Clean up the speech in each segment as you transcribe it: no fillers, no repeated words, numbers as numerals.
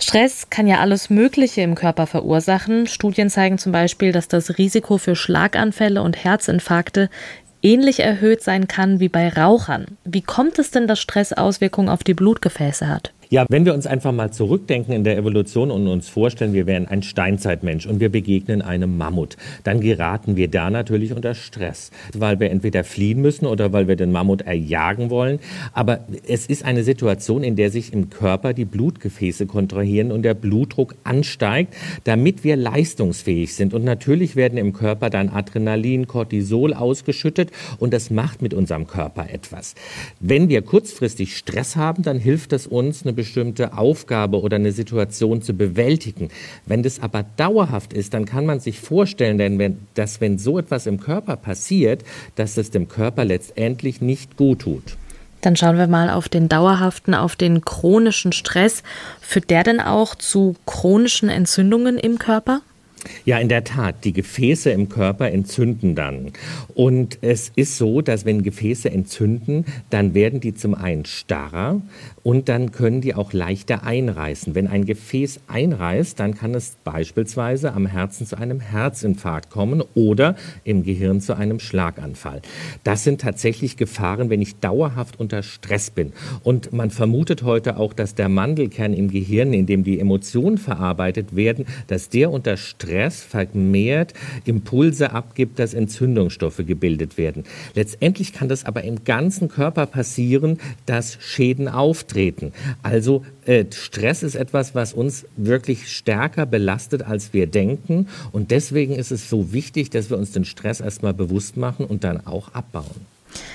Stress kann ja alles Mögliche im Körper verursachen. Studien zeigen zum Beispiel, dass das Risiko für Schlaganfälle und Herzinfarkte ähnlich erhöht sein kann wie bei Rauchern. Wie kommt es denn, dass Stress Auswirkungen auf die Blutgefäße hat? Ja, wenn wir uns einfach mal zurückdenken in der Evolution und uns vorstellen, wir wären ein Steinzeitmensch und wir begegnen einem Mammut, dann geraten wir da natürlich unter Stress, weil wir entweder fliehen müssen oder weil wir den Mammut erjagen wollen. Aber es ist eine Situation, in der sich im Körper die Blutgefäße kontrahieren und der Blutdruck ansteigt, damit wir leistungsfähig sind. Und natürlich werden im Körper dann Adrenalin, Cortisol ausgeschüttet und das macht mit unserem Körper etwas. Wenn wir kurzfristig Stress haben, dann hilft es uns, eine bestimmte Aufgabe oder eine Situation zu bewältigen. Wenn das aber dauerhaft ist, dann kann man sich vorstellen, dass wenn so etwas im Körper passiert, dass es dem Körper letztendlich nicht gut tut. Dann schauen wir mal auf den dauerhaften, auf den chronischen Stress. Führt der denn auch zu chronischen Entzündungen im Körper? Ja, in der Tat, die Gefäße im Körper entzünden dann. Und es ist so, dass wenn Gefäße entzünden, dann werden die zum einen starrer und dann können die auch leichter einreißen. Wenn ein Gefäß einreißt, dann kann es beispielsweise am Herzen zu einem Herzinfarkt kommen oder im Gehirn zu einem Schlaganfall. Das sind tatsächlich Gefahren, wenn ich dauerhaft unter Stress bin. Und man vermutet heute auch, dass der Mandelkern im Gehirn, in dem die Emotionen verarbeitet werden, dass der unter Stress vermehrt Impulse abgibt, dass Entzündungsstoffe gebildet werden. Letztendlich kann das aber im ganzen Körper passieren, dass Schäden auftreten. Also Stress ist etwas, was uns wirklich stärker belastet, als wir denken. Und deswegen ist es so wichtig, dass wir uns den Stress erstmal bewusst machen und dann auch abbauen.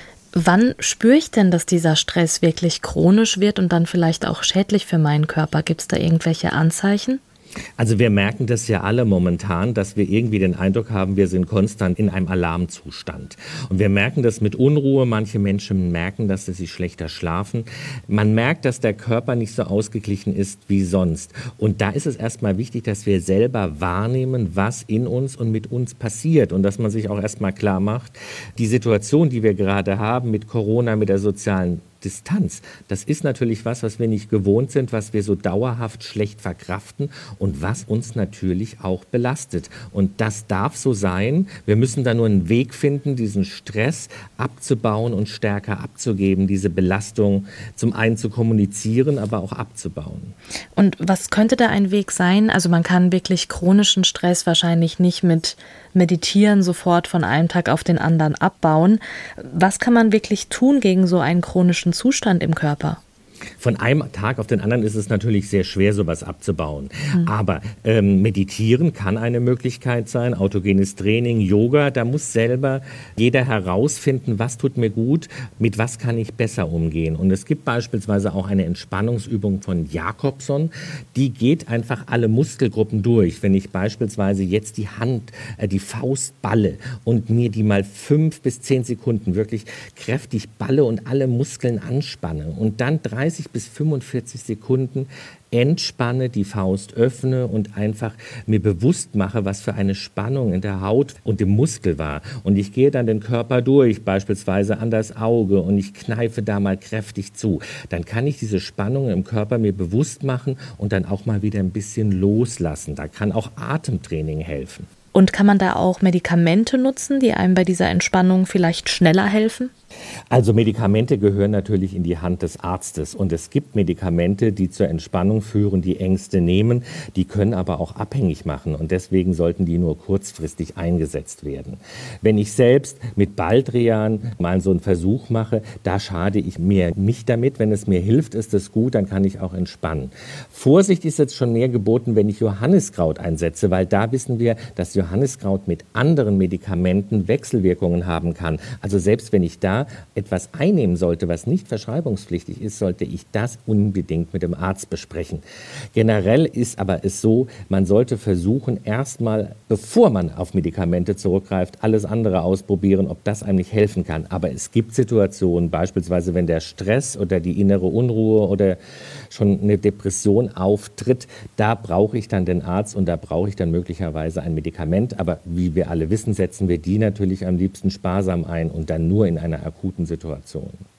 Wann spüre ich denn, dass dieser Stress wirklich chronisch wird und dann vielleicht auch schädlich für meinen Körper? Gibt es da irgendwelche Anzeichen? Also wir merken das ja alle momentan, dass wir irgendwie den Eindruck haben, wir sind konstant in einem Alarmzustand. Und wir merken das mit Unruhe. Manche Menschen merken, dass sie schlechter schlafen. Man merkt, dass der Körper nicht so ausgeglichen ist wie sonst. Und da ist es erstmal wichtig, dass wir selber wahrnehmen, was in uns und mit uns passiert. Und dass man sich auch erstmal klar macht, die Situation, die wir gerade haben mit Corona, mit der sozialen Distanz. Das ist natürlich was wir nicht gewohnt sind, was wir so dauerhaft schlecht verkraften und was uns natürlich auch belastet. Und das darf so sein. Wir müssen da nur einen Weg finden, diesen Stress abzubauen und stärker abzugeben, diese Belastung zum einen zu kommunizieren, aber auch abzubauen. Und was könnte da ein Weg sein? Also man kann wirklich chronischen Stress wahrscheinlich nicht mit Meditieren sofort von einem Tag auf den anderen abbauen. Was kann man wirklich tun gegen so einen chronischen Zustand im Körper? Von einem Tag auf den anderen ist es natürlich sehr schwer, sowas abzubauen. Aber Meditieren kann eine Möglichkeit sein, autogenes Training, Yoga. Da muss selber jeder herausfinden, was tut mir gut, mit was kann ich besser umgehen. Und es gibt beispielsweise auch eine Entspannungsübung von Jakobson, die geht einfach alle Muskelgruppen durch. Wenn ich beispielsweise jetzt die Hand, die Faust balle und mir die mal 5 bis 10 Sekunden wirklich kräftig balle und alle Muskeln anspanne und dann 30 bis 45 Sekunden entspanne, die Faust öffne und einfach mir bewusst mache, was für eine Spannung in der Haut und im Muskel war. Und ich gehe dann den Körper durch, beispielsweise an das Auge und ich kneife da mal kräftig zu. Dann kann ich diese Spannung im Körper mir bewusst machen und dann auch mal wieder ein bisschen loslassen. Da kann auch Atemtraining helfen. Und kann man da auch Medikamente nutzen, die einem bei dieser Entspannung vielleicht schneller helfen? Also Medikamente gehören natürlich in die Hand des Arztes und es gibt Medikamente, die zur Entspannung führen, die Ängste nehmen, die können aber auch abhängig machen und deswegen sollten die nur kurzfristig eingesetzt werden. Wenn ich selbst mit Baldrian mal so einen Versuch mache, da schade ich mir nicht damit. Wenn es mir hilft, ist es gut, dann kann ich auch entspannen. Vorsicht ist jetzt schon mehr geboten, wenn ich Johanniskraut einsetze, weil da wissen wir, dass Johanniskraut mit anderen Medikamenten Wechselwirkungen haben kann. Also selbst wenn ich da etwas einnehmen sollte, was nicht verschreibungspflichtig ist, sollte ich das unbedingt mit dem Arzt besprechen. Generell ist aber es so, man sollte versuchen, erstmal, bevor man auf Medikamente zurückgreift, alles andere ausprobieren, ob das einem nicht helfen kann. Aber es gibt Situationen, beispielsweise wenn der Stress oder die innere Unruhe oder schon eine Depression auftritt, da brauche ich dann den Arzt und da brauche ich dann möglicherweise ein Medikament. Aber wie wir alle wissen, setzen wir die natürlich am liebsten sparsam ein und dann nur in einer akuten Situation.